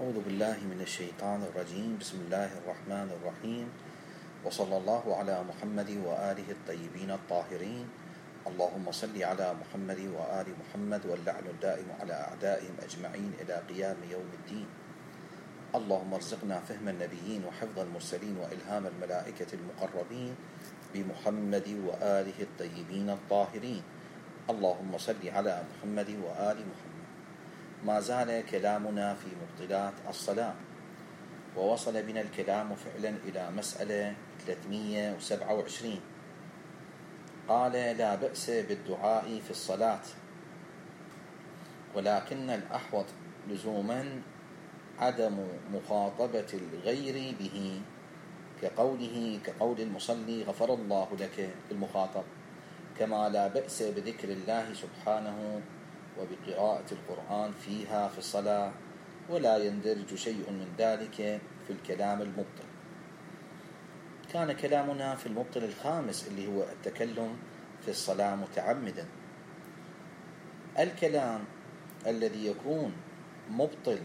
أعوذ بالله من الشيطان الرجيم. بسم الله الرحمن الرحيم، وصلى الله على محمد وآله الطيبين الطاهرين. اللهم صل على محمد وآل محمد، واللعن الدائم على أعدائهم أجمعين إلى قيام يوم الدين. اللهم ارزقنا فهم النبيين وحفظ المرسلين وإلهام الملائكة المقربين بمحمد وآله الطيبين الطاهرين. اللهم صل على محمد وآل محمد. ما زال كلامنا في مبطلات الصلاة، ووصل بنا الكلام فعلا إلى مسألة 327. قال: لا بأس بالدعاء في الصلاة، ولكن الأحوط لزوما عدم مخاطبة الغير به، كقول المصلي غفر الله لك المخاطب، كما لا بأس بذكر الله سبحانه وبقراءة القرآن فيها في الصلاة، ولا يندرج شيء من ذلك في الكلام المبطل. كان كلامنا في المبطل الخامس اللي هو التكلم في الصلاة متعمدا. الكلام الذي يكون مبطل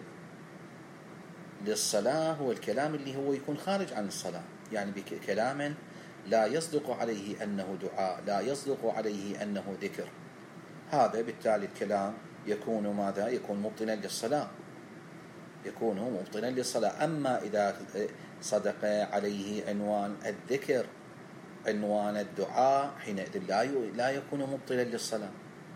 للصلاة هو الكلام اللي هو يكون خارج عن الصلاة، يعني بكلام لا يصدق عليه أنه دعاء، لا يصدق عليه أنه ذكر. هذا بالتالي الكلام يكون ماذا؟ يكون مبطلا للصلاة، يكون مبطلا للصلاة. أما إذا صدق عليه عنوان الذكر، عنوان الدعاء، حينئذ لا يكون مبطلا للصلاة.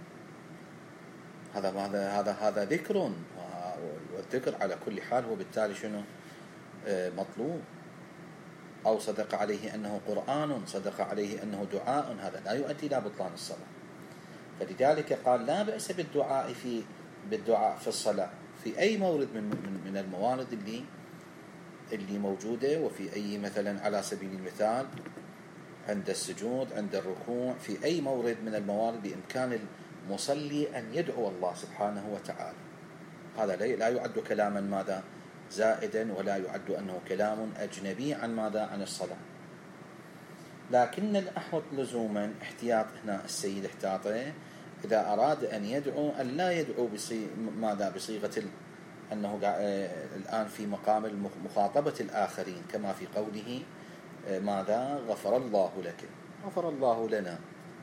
هذا ذكر، والذكر على كل حال هو بالتالي شنو؟ مطلوب. أو صدق عليه أنه قرآن، صدق عليه أنه دعاء، هذا لا يؤدي إلى بطلان الصلاة. فلذلك قال: لا بأس بالدعاء في الصلاة في أي مورد من الموارد اللي موجودة، وفي أي مثلا على سبيل المثال عند السجود، عند الركوع، في أي مورد من الموارد بإمكان المصلي أن يدعو الله سبحانه وتعالى. هذا لا يعد كلاما ماذا؟ زائدا، ولا يعد أنه كلام أجنبي عن ماذا؟ عن الصلاة. لكن الأحوط لزوما احتياط، هنا السيد احتاطه إذا أراد أن يدعو أن لا يدعو بصيغة أنه الآن في مقام مخاطبة الآخرين، كما في قوله ماذا؟ غفر الله لك، غفر الله لنا.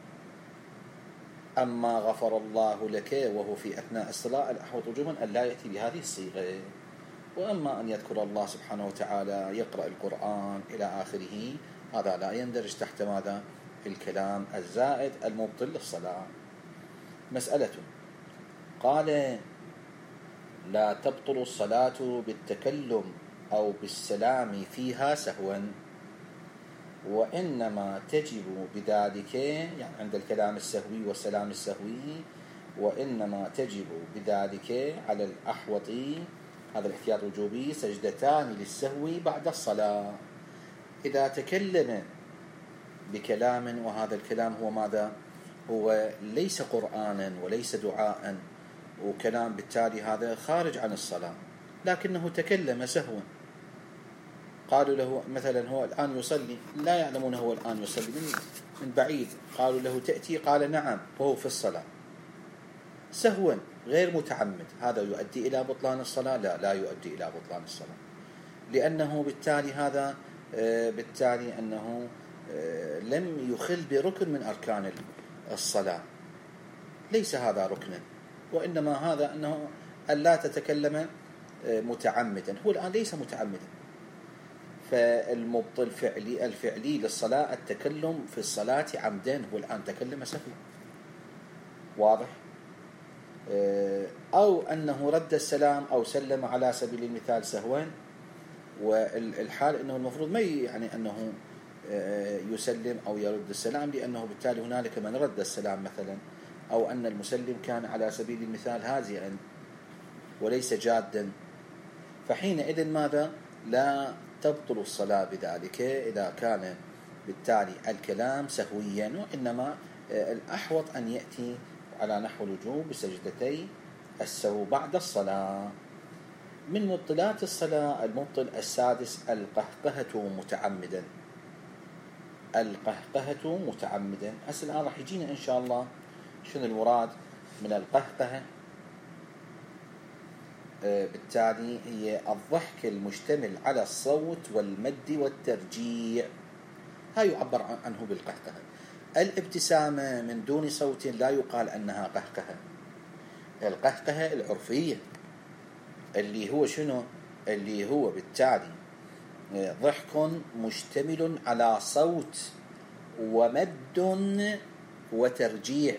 أما غفر الله لك وهو في أثناء الصلاة، الأحوط وجوبا أن لا يأتي بهذه الصيغة. وأما أن يذكر الله سبحانه وتعالى، يقرأ القرآن إلى آخره، هذا لا يندرج تحت ماذا؟ الكلام الزائد المبطل للصلاة. مسألة: قال: لا تبطل الصلاة بالتكلم أو بالسلام فيها سهوا، وإنما تجب بذلك، يعني عند الكلام السهوي والسلام السهوي، وإنما تجب بذلك على الأحوط، هذا الاحتياط وجوبي، سجدتان للسهو بعد الصلاة. إذا تكلم بكلام، وهذا الكلام هو ماذا؟ هو ليس قرآنا وليس دعاء، وكلام بالتالي هذا خارج عن الصلاة، لكنه تكلم سهوا. قالوا له مثلا هو الآن يصلي، لا يعلمون هو الآن يصلي، من بعيد قالوا له تأتي، قال نعم، وهو في الصلاة سهوا غير متعمد. هذا يؤدي إلى بطلان الصلاة؟ لا يؤدي إلى بطلان الصلاة، لأنه بالتالي هذا بالتالي أنه لم يخل بركن من أركان الصلاة، ليس هذا ركنا، وإنما هذا أنه ألا تتكلم متعمدا. هو الآن ليس متعمدا، فالمبطل الفعلي للصلاة التكلم في الصلاة عمدا، هو الآن تكلم سهوا، واضح؟ أو أنه رد السلام أو سلم على سبيل المثال سهوا، والحال أنه المفروض ما يعني أنه يسلم أو يرد السلام، لأنه بالتالي هنالك من رد السلام مثلا، أو أن المسلم كان على سبيل المثال هازئا وليس جادا، فحينئذ ماذا؟ لا تبطل الصلاة بذلك إذا كان بالتالي الكلام سهويا، وإنما الأحوط أن يأتي على نحو الوجوب بسجدتي السهو بعد الصلاة. من مبطلات الصلاة المبطل السادس: القهقهة متعمدا. القهقهة متعمدا. هسه الآن راح يجينا إن شاء الله شنو المراد من القهقهة بالتالي هي الضحك المشتمل على الصوت والمد والترجيع، هاي يعبر عنه بالقهقهة. الابتسامة من دون صوت لا يقال أنها قهقهة. القهقهة العرفية اللي هو شنو؟ اللي هو بالتالي ضحك مشتمل على صوت ومد وترجيع.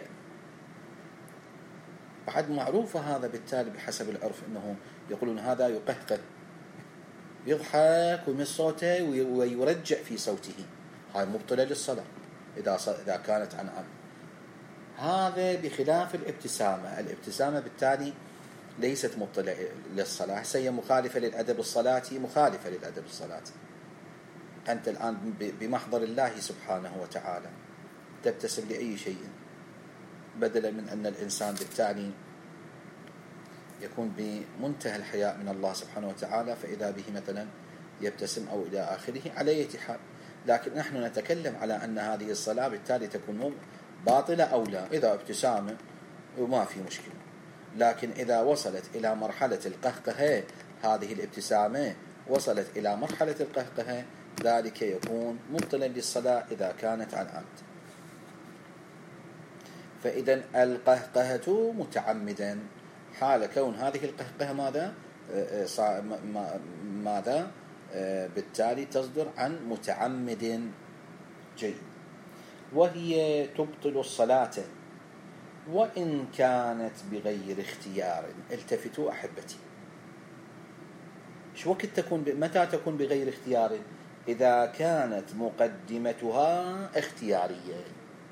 بعد معروفة هذا بالتالي بحسب العرف أنه يقولون هذا يقهقه، يضحك ويمس صوته ويرجع في صوته، هاي مبطلة للصلاة إذا كانت عن عمد. هذا بخلاف الابتسامة. الابتسامة بالتالي ليست مبطلة للصلاة، هي مخالفة للأدب الصلاتي، مخالفة للأدب الصلاتي. أنت الآن بمحضر الله سبحانه وتعالى تبتسم لأي شيء، بدلا من أن الإنسان بالتالي يكون بمنتهى الحياء من الله سبحانه وتعالى فإذا به مثلا يبتسم أو إلى آخره على أي حال. لكن نحن نتكلم على أن هذه الصلاة بالتالي تكون باطلة أو لا. إذا ابتسامة وما في مشكلة، لكن إذا وصلت إلى مرحلة القهقهة، هذه الابتسامة وصلت إلى مرحلة القهقهة، ذلك يكون مبطلا للصلاة إذا كانت عن عمد. فإذا القهقهة متعمدا، حال كون هذه القهقهة ماذا بالتالي تصدر عن متعمد. جيد. وهي تبطل الصلاة وإن كانت بغير اختيار. التفتوا أحبتي، شو وقت متى تكون بغير اختيار؟ إذا كانت مقدمتها اختيارية.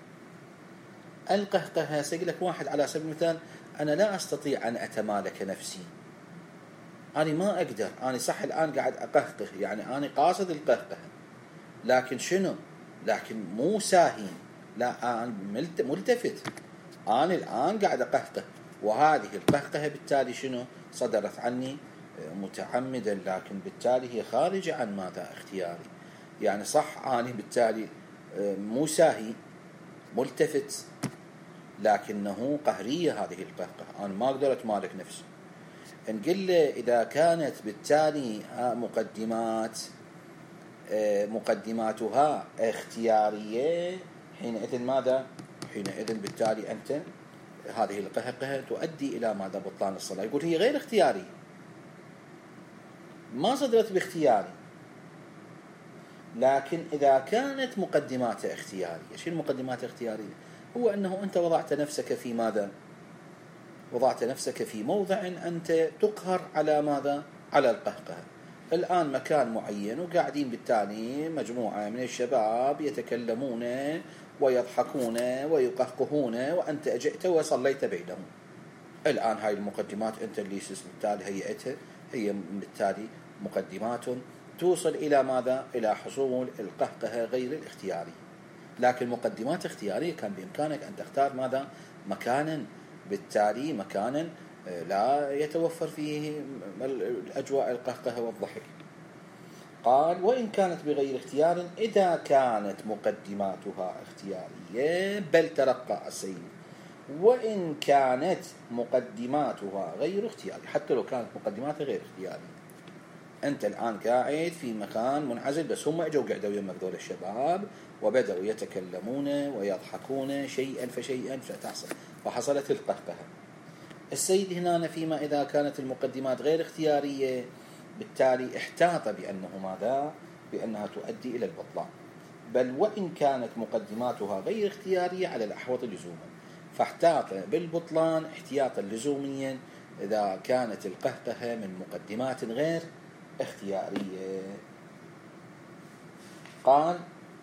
القهقهة سيقول لك واحد على سبيل المثال أنا لا أستطيع أن أتمالك نفسي، أنا ما أقدر، أنا صح الآن قاعد أقهقه، يعني أنا قاصد القهقهة لكن شنو؟ لكن مو ساهين، لا أنا ملتفت، أنا الآن قاعد أقهقه، وهذه القهقهة بالتالي شنو؟ صدرت عني متعمدا، لكن بالتالي هي خارجة عن ماذا؟ اختياري. يعني صح أنا بالتالي مو ساهي ملتفت، لكنه قهرية هذه القهقهة، أنا ما أقدر أتمالك نفسي. نقول إذا كانت بالتالي مقدماتها اختيارية، حينئذ ماذا؟ حينئذ بالتالي أنت هذه القهقهة تؤدي إلى ماذا؟ بطلان الصلاة. يقول هي غير اختيارية، ما صدرت باختياري، لكن إذا كانت مقدماتها اختيارية. شو المقدمات الاختيارية؟ هو أنه أنت وضعت نفسك في ماذا؟ وضعت نفسك في موضع أنت تقهر على ماذا؟ على القهقهة. الآن مكان معين وقاعدين بالتالي مجموعة من الشباب يتكلمون ويضحكون ويقهقهون، وأنت أجئت وصليت بينهم. الآن هاي المقدمات أنت اللي بالتالي هيئتها، هي بالتالي مقدمات توصل إلى ماذا؟ إلى حصول القهقهة غير الاختياري. لكن مقدمات اختيارية كان بإمكانك أن تختار ماذا؟ مكانا، بالتالي مكانا لا يتوفر فيه الأجواء القهقهة والضحك. قال وإن كانت بغير اختيار، إذا كانت مقدماتها اختيارية بل ترقى السيد، وإن كانت مقدماتها غير اختيارية، حتى لو كانت مقدماتها غير اختيارية. أنت الآن قاعد في مكان منعزل، بس هم أجوا قعدوا يمك ذول الشباب وبدأوا يتكلمون ويضحكون شيئا فشيئا فحصلت القهقهة. السيد هنا فيما إذا كانت المقدمات غير اختيارية بالتالي احتاط بأنه ماذا؟ بأنها تؤدي إلى البطلان. بل وإن كانت مقدماتها غير اختيارية على الأحوط لزوما، فاحتاط بالبطلان احتياطا لزوميا إذا كانت القهقهة من مقدمات غير اختيارية. قال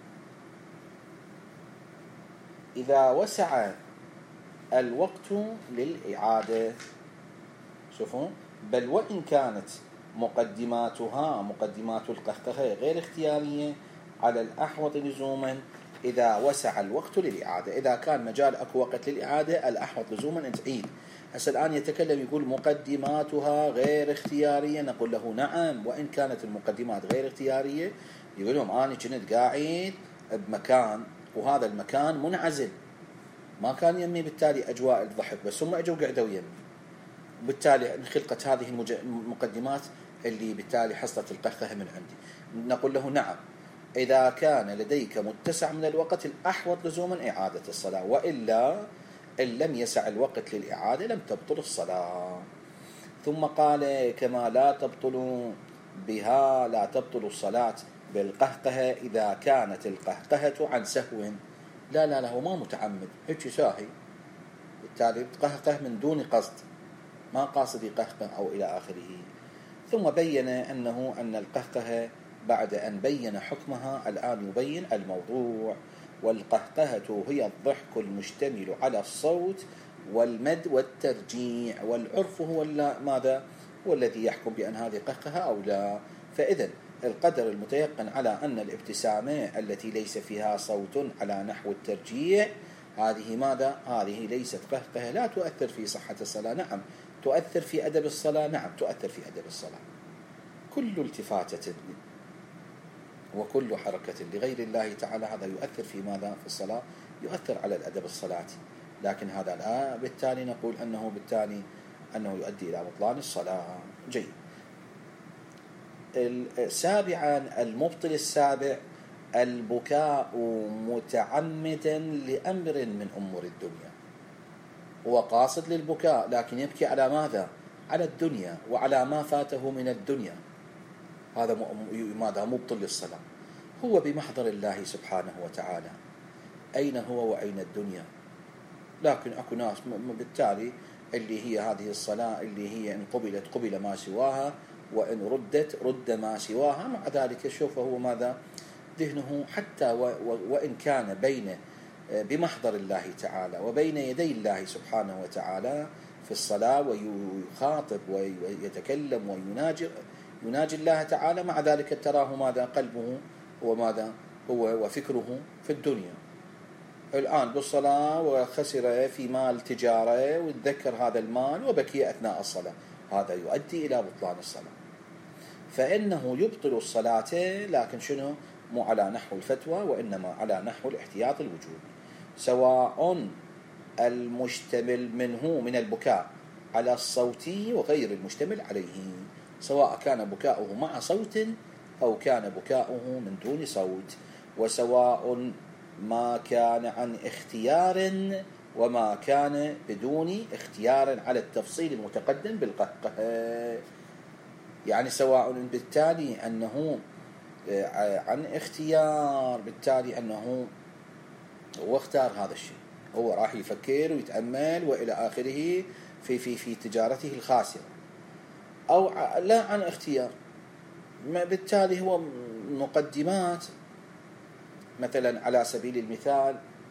إذا وسع الوقت للإعادة. شوفوا، بل وإن كانت مقدمات القهقهة غير اختيارية على الأحوط لزوما إذا وسع الوقت للإعادة. إذا كان مجال أكو وقت للإعادة الأحوط لزوما أن تعيد. هسه الآن يتكلم يقول مقدماتها غير اختيارية، نقول له نعم، وإن كانت المقدمات غير اختيارية. يقول لهم أنا كنت قاعد بمكان وهذا المكان منعزل، ما كان يمي بالتالي أجواء الضحك، بس هم أجوا قعدوا يمي، بالتالي خلقت هذه المقدمات اللي بالتالي حصلت القهقه من عندي. نقول له نعم، إذا كان لديك متسع من الوقت الأحوط لزوما إعادة الصلاة، وإلا إن لم يسع الوقت للإعادة لم تبطل الصلاة. ثم قال كما لا تبطل بها لا تبطل الصلاة بالقهقهة إذا كانت القهقهة عن سهو. لا هو ما متعمد، هيك ساهي، بالتالي بتقهقه من دون قصد، ما قاصد يقهقه أو إلى آخره. ثم بين أن القهقهة بعد أن بين حكمها الآن يبين الموضوع. والقهقهة هي الضحك المشتمل على الصوت والمد والترجيع، والعرف هو ماذا؟ هو الذي يحكم بأن هذه قهقهة أو لا. فإذن القدر المتيقن على أن الابتسامة التي ليس فيها صوت على نحو الترجيع هذه ماذا؟ هذه ليست قهقهة، لا تؤثر في صحة الصلاة. نعم تؤثر في أدب الصلاة، نعم تؤثر في أدب الصلاة. كل التفاتة وكل حركة لغير الله تعالى هذا يؤثر في ماذا؟ في الصلاة، يؤثر على الأدب الصلاة. لكن هذا لا بالتالي نقول أنه يؤدي إلى بطلان الصلاة. جيد. سابعا المبطل السابع البكاء متعمدا لأمر من أمور الدنيا. هو قاصد للبكاء لكن يبكي على ماذا؟ على الدنيا وعلى ما فاته من الدنيا. هذا ماذا؟ مبطل للصلاة. هو بمحضر الله سبحانه وتعالى، أين هو وأين الدنيا؟ لكن أكو ناس بالتالي اللي هي هذه الصلاة اللي هي إن قبلت قبل ما سواها، وإن ردت رد ما سواها. مع ذلك شوف هو ماذا؟ ذهنه حتى وإن كان بمحضر الله تعالى وبين يدي الله سبحانه وتعالى في الصلاة ويخاطب ويتكلم ويناجي الله تعالى، مع ذلك تراه ماذا؟ قلبه هو ماذا؟ هو وفكره في الدنيا. الآن بالصلاة وخسر في مال تجارة وتذكر هذا المال وبكي أثناء الصلاة، هذا يؤدي إلى بطلان الصلاة. فإنه يبطل الصلاة، لكن شنو؟ مو على نحو الفتوى، وإنما على نحو الاحتياط الوجوبي. سواء المشتمل منه من البكاء على الصوت وغير المشتمل عليه، سواء كان بكاؤه مع صوت أو كان بكاؤه من دون صوت، وسواء ما كان عن اختيار وما كان بدون اختيار على التفصيل المتقدم بالقهقه. يعني سواء بالتالي أنه عن اختيار، بالتالي أنه هو اختار هذا الشيء، هو راح يفكر ويتأمل وإلى آخره في تجارته الخاسرة، أو لا عن اختيار، بالتالي هو مقدمات. مثلا على سبيل المثال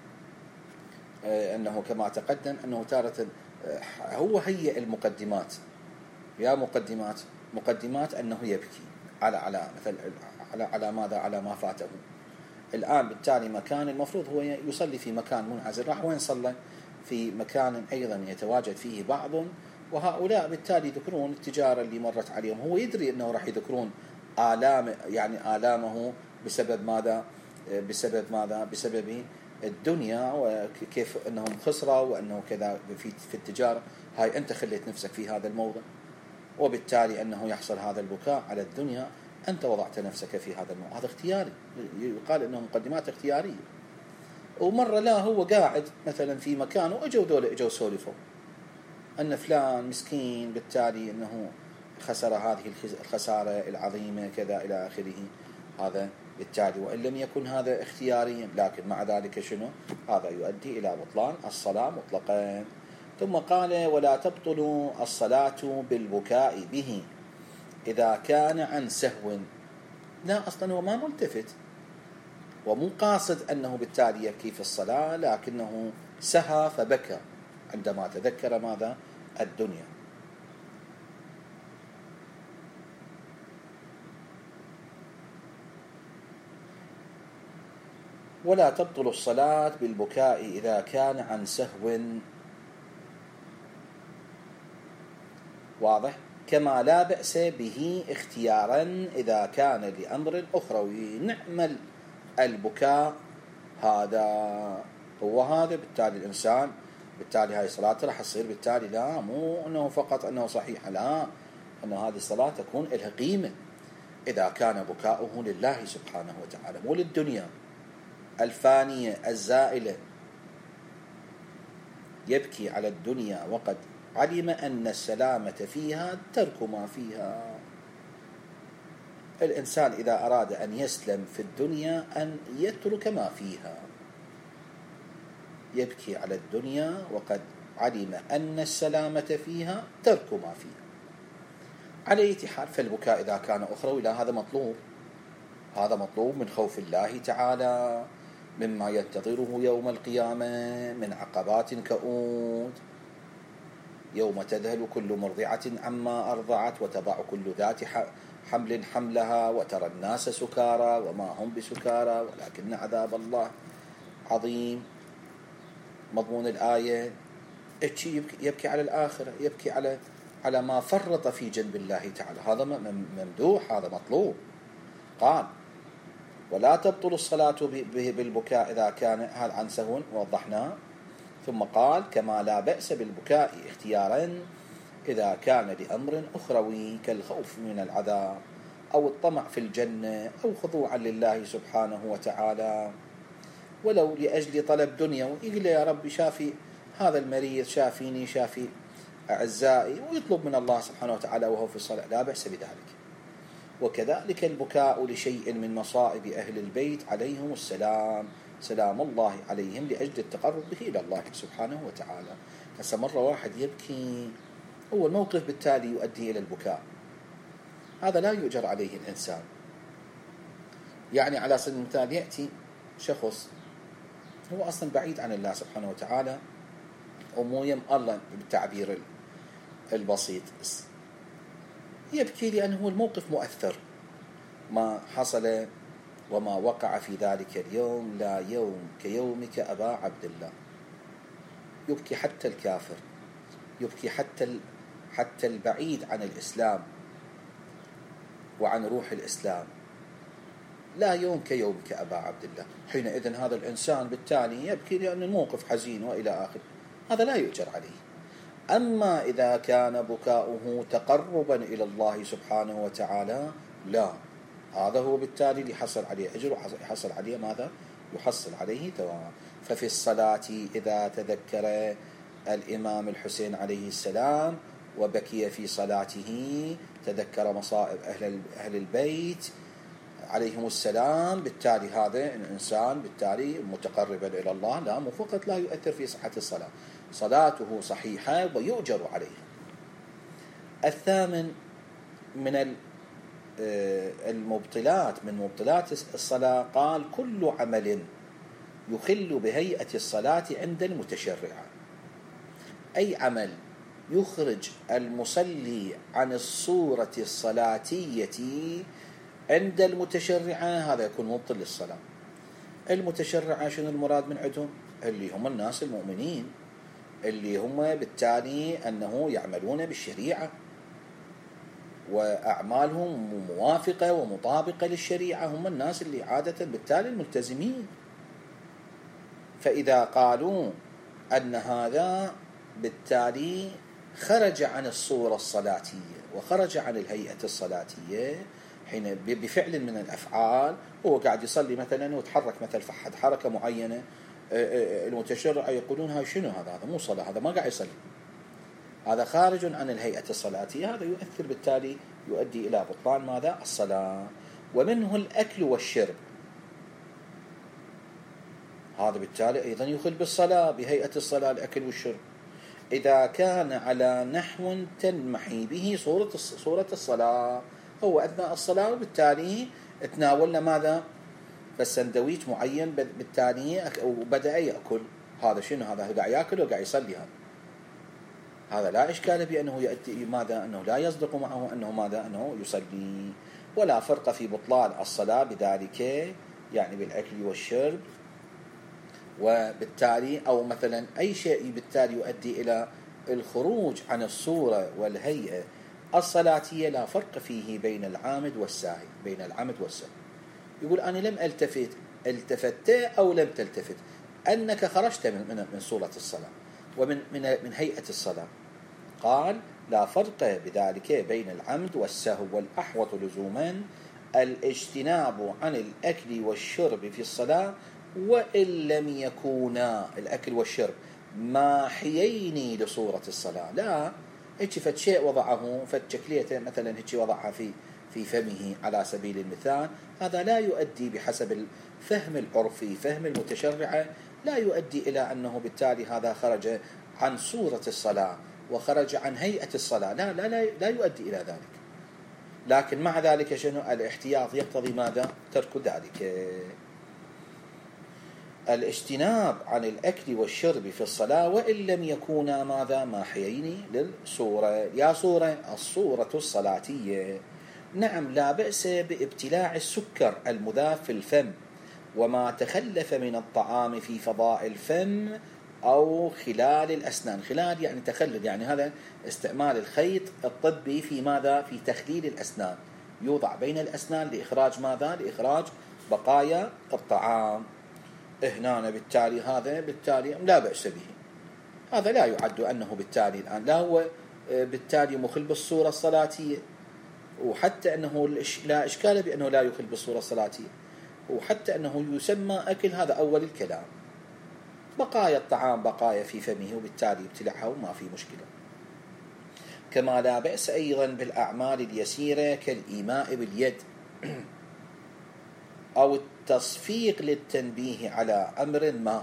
أنه كما تقدم أنه تارة هو هيئ المقدمات، يا مقدمات أنه يبكي على مثلا على ماذا؟ على ما فاته. الآن بالتالي مكان المفروض هو يصلي في مكان منعزل، راح وين صلى؟ في مكان أيضا يتواجد فيه بعض، وهؤلاء بالتالي يذكرون التجارة اللي مرت عليهم. هو يدري أنه راح يذكرون آلامه بسبب ماذا؟ بسبب الدنيا، وكيف أنهم خسروا وأنه كذا في التجارة. هاي أنت خليت نفسك في هذا الموضع، وبالتالي أنه يحصل هذا البكاء على الدنيا، أنت وضعت نفسك في هذا الموضع. هذا اختياري، يقال أنه مقدمات اختيارية. ومرة لا هو قاعد مثلا في مكان وأجوا سولفوا أن فلان مسكين بالتالي أنه خسر هذه الخسارة العظيمة كذا إلى آخره. هذا بالتالي وإن لم يكن هذا اختياريا، لكن مع ذلك شنو؟ هذا يؤدي إلى بطلان الصلاة مطلقا. ثم قال ولا تبطل الصلاة بالبكاء به إذا كان عن سهو. لا، أصلا هو ما ملتفت ومو قاصد أنه بالتالي يبكي في الصلاة، لكنه سهى فبكى عندما تذكر ماذا؟ الدنيا. ولا تبطل الصلاة بالبكاء إذا كان عن سهو، واضح؟ كما لا بأس به اختيارا إذا كان لأمر أخروي. نعمل البكاء هذا هو هذا، بالتالي الإنسان بالتالي هاي الصلاة راح تصير بالتالي لا مو أنه فقط أنه صحيحة، لا، أنه هذه الصلاة تكون لها قيمة إذا كان بكاؤه لله سبحانه وتعالى مو للدنيا الفانية الزائلة. يبكي على الدنيا وقد علم أن السلامة فيها ترك ما فيها. الإنسان إذا أراد أن يسلم في الدنيا أن يترك ما فيها. يبكي على الدنيا وقد علم أن السلامة فيها ترك ما فيها. على أي حال فالبكاء إذا كان أخروي لا، هذا مطلوب، هذا مطلوب من خوف الله تعالى، مما ينتظره يوم القيامة من عقبات كؤود، يوم تذهل كل مرضعة عما أرضعت وتضع كل ذات حمل حملها وترى الناس سكارى وما هم بسكارى ولكن عذاب الله عظيم. مضمون الآية يبكي على الآخرة، يبكي على ما فرط في جنب الله تعالى. هذا ممدوح، هذا مطلوب. قال ولا تبطل الصلاة بالبكاء إذا كان هذا عن سهو ووضحناه. ثم قال كما لا بأس بالبكاء اختيارا إذا كان لأمر أخروي كالخوف من العذاب أو الطمع في الجنة أو خضوعا لله سبحانه وتعالى، ولو لأجل طلب دنيا، ويقول يا رب شافي هذا المريض، شافيني، شافي أعزائي، ويطلب من الله سبحانه وتعالى وهو في الصلاة، لا بأس بذلك. وكذلك البكاء لشيء من مصائب أهل البيت عليهم السلام، سلام الله عليهم، لأجل التقرب به إلى الله سبحانه وتعالى. هسه مرة واحد يبكي، هو الموقف بالتالي يؤدي إلى البكاء، هذا لا يؤجر عليه الإنسان. يعني على سبيل المثال يأتي شخص هو أصلا بعيد عن الله سبحانه وتعالى ومو يم الله بالتعبير البسيط، يبكي لأنه الموقف مؤثر، ما حصل وما وقع في ذلك اليوم لا يوم كيومك أبا عبد الله. يبكي حتى الكافر، يبكي حتى البعيد عن الإسلام وعن روح الإسلام، لا يوم كيومك أبا عبد الله. حينئذ هذا الإنسان بالتالي يبكي لأن الموقف حزين وإلى آخره، هذا لا يؤجر عليه. أما إذا كان بكاؤه تقربا إلى الله سبحانه وتعالى لا، هذا هو بالتالي اللي يحصل عليه أجر ويحصل عليه ماذا؟ يحصل عليه ثواب. ففي الصلاة إذا تذكر الإمام الحسين عليه السلام وبكي في صلاته، تذكر مصائب أهل البيت عليهم السلام، بالتالي هذا الإنسان بالتالي متقربا إلى الله، لا مو فقط لا يؤثر في صحة الصلاة، صلاته صحيحة ويؤجر عليها. الثامن من المبطلات، من مبطلات الصلاة، قال كل عمل يخل بهيئة الصلاة عند المتشرع، أي عمل يخرج المصلي عن الصورة الصلاتية عند المتشرعة هذا يكون مبطل للصلاة. المتشرعة شنو المراد من عندهم؟ اللي هم الناس المؤمنين، اللي هم بالتالي أنه يعملون بالشريعة وأعمالهم موافقة ومطابقة للشريعة، هم الناس اللي عادة بالتالي الملتزمين. فإذا قالوا أن هذا بالتالي خرج عن الصورة الصلاتية وخرج عن الهيئة الصلاتية، حين بفعل من الأفعال هو قاعد يصلي مثلا وتحرك مثل فحد حركة معينة، المتشرع يقولون هاي شنو هذا مو صلاة، هذا ما قاعد يصلي، هذا خارج عن الهيئة الصلاتية، هذا يؤثر بالتالي يؤدي إلى بطلان ماذا؟ الصلاة. ومنه الأكل والشرب، هذا بالتالي أيضا يخل بالصلاة بهيئة الصلاة، الأكل والشرب إذا كان على نحو تنمحي به صورة الصلاة، هو أثناء الصلاة وبالتالي تناولنا ماذا؟ فالسندويش معين بالتالي وبدأ يأكل، هذا شنو؟ هذا قاعد يأكل وقاعد يصلي، هذا لا إشكال بأنه يأتي ماذا؟ أنه لا يصدق معه أنه ماذا؟ أنه يصلي، ولا فرق في بطلان الصلاة بذلك، يعني بالأكل والشرب. وبالتالي أو مثلا أي شيء بالتالي يؤدي إلى الخروج عن الصورة والهيئة الصلاتية لا فرق فيه بين العامد والساهي، بين العمد والسهو. يقول أنا لم ألتفت، التفت أو لم تلتفت، أنك خرجت من صورة الصلاة، ومن من هيئة الصلاة. قال: لا فرق بذلك بين العمد والسهو، والأحوط لزوما الاجتناب عن الأكل والشرب في الصلاة، وإن لم يكونا الأكل والشرب ماحيين لصورة الصلاة. لا هيك فد شيء وضعه، فد شكليته مثلا هيك وضعها في فمه على سبيل المثال، هذا لا يؤدي بحسب الفهم العرفي فهم المتشرعة، لا يؤدي إلى أنه بالتالي هذا خرج عن صورة الصلاة وخرج عن هيئة الصلاة. لا يؤدي إلى ذلك. لكن مع ذلك شنو؟ الاحتياط يقتضي ماذا؟ ترك ذلك. الاجتناب عن الأكل والشرب في الصلاة وإن لم يكونا ماذا؟ ماحيين للصورة. يا صورة الصورة الصلاتية. نعم، لا بأس بابتلاع السكر المذاب في الفم وما تخلف من الطعام في فضاء الفم أو خلال الأسنان. خلال يعني تخلل، يعني هذا استعمال الخيط الطبي في ماذا؟ في تخليل الأسنان، يوضع بين الأسنان لإخراج ماذا؟ لإخراج بقايا الطعام. هنا بالتالي هذا بالتالي لا بأس به، هذا لا يعد أنه بالتالي الآن لا هو بالتالي مخل بالصورة الصلاتية، وحتى أنه لا إشكال بأنه لا يخل بالصورة الصلاتية، وحتى أنه يسمى أكل، هذا أول الكلام. بقايا الطعام بقايا في فمه وبالتالي ابتلعها وما في مشكلة. كما لا بأس أيضا بالأعمال اليسيرة كالإيماء باليد أو التصفيق للتنبيه على أمر ما،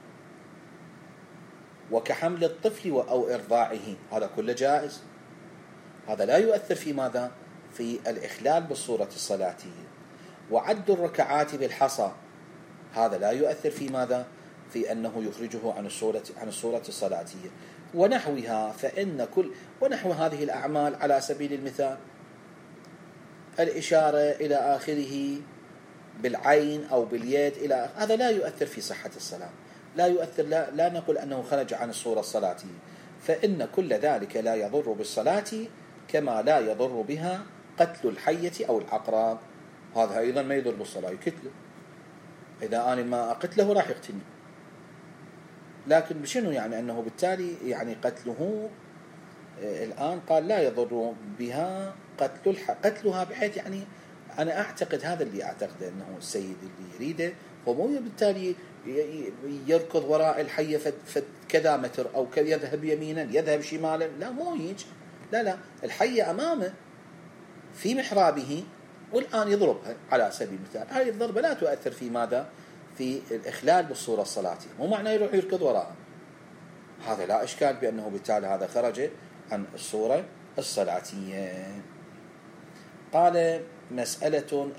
وكحمل الطفل أو إرضاعه، هذا كله جائز. هذا لا يؤثر في ماذا؟ في الإخلال بالصورة الصلاتية. وعد الركعات بالحصى، هذا لا يؤثر في ماذا؟ في أنه يخرجه عن الصورة الصلاتية ونحوها. ونحو هذه الأعمال على سبيل المثال الإشارة إلى آخره بالعين أو باليد إلى هذا لا يؤثر في صحة الصلاة، لا يؤثر، لا نقول أنه خرج عن الصورة الصلاتية، فإن كل ذلك لا يضر بالصلاة كما لا يضر بها قتل الحية أو العقرب. هذا أيضا ما يضر بالصلاة، يقتله. إذا أنا ما أقتله راح يقتلني، لكن بشنو يعني؟ أنه بالتالي يعني قتله الآن قال لا يضر بها قتلها، بحيث يعني أنا أعتقد هذا اللي أعتقده، أنه السيد اللي يريده هو مو بالتالي يركض وراء الحية كذا متر أو يذهب يمينا يذهب شمالا، لا مو هيك، لا الحية أمامه في محرابه والآن يضربها على سبيل المثال. هذه الضربة لا تؤثر في ماذا؟ في الإخلال بالصورة الصلاتية، مو معنى يروح يركض وراءها، هذا لا إشكال بأنه بالتالي هذا خرج عن الصورة الصلاتية. قال مسألة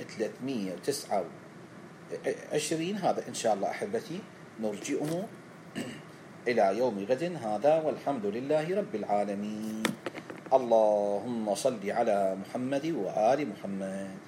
329، هذا إن شاء الله أحبتي نرجئه إلى يوم غد هذا، والحمد لله رب العالمين. اللهم صل على محمد وآل محمد.